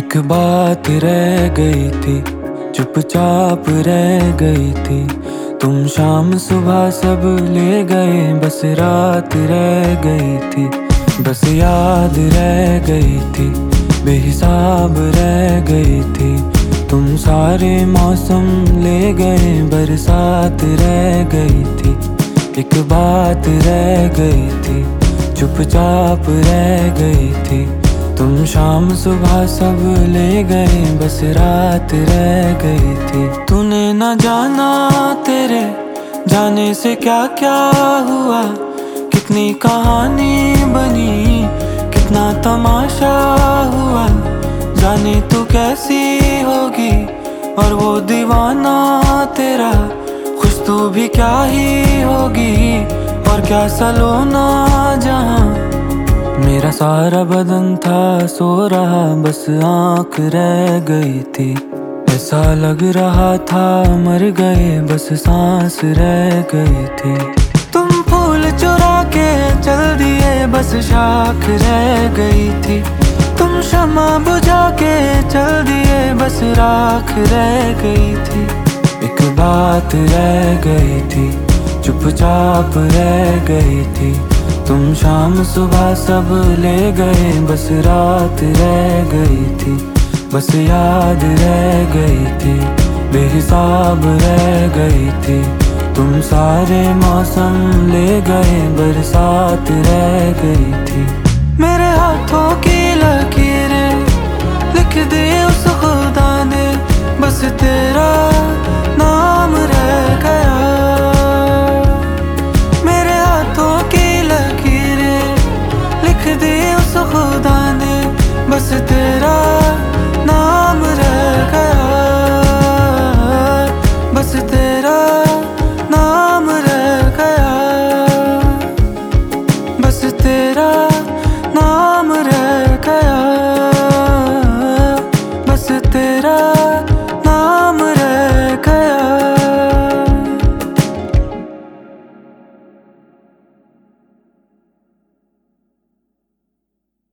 एक बात रह गई थी, चुपचाप रह गई थी। तुम शाम सुबह सब ले गए, बस रात रह गई थी। बस याद रह गई थी, बेहिसाब रह गई थी। तुम सारे मौसम ले गए, बरसात रह गई थी। एक बात रह गई थी, चुपचाप रह गई थी। तुम शाम सुबह सब ले गए, बस रात रह गई थी। तूने न जाना तेरे जाने से क्या क्या हुआ, कितनी कहानी बनी, कितना तमाशा हुआ। जाने तू कैसी होगी और वो दीवाना तेरा, खुश तू भी क्या ही होगी और क्या सलोना जहां। मेरा सारा बदन था सो रहा, बस आँख रह गई थी। ऐसा लग रहा था मर गए, बस सांस रह गई थी। तुम फूल चुरा के चल दिए, बस शाख रह गई थी। तुम शमा बुझा के चल दिए, बस राख रह गई थी। एक बात रह गई थी, चुपचाप रह गई थी। तुम शाम सुबह सब ले गए, बस रात रह गई थी। बस याद रह गई थी, बेहिसाब रह गई थी। तुम सारे मौसम ले गए, बरसात रह गई थी। मेरे हाथों की लकीरें लिख दी उस खुदा ने, बस तेरा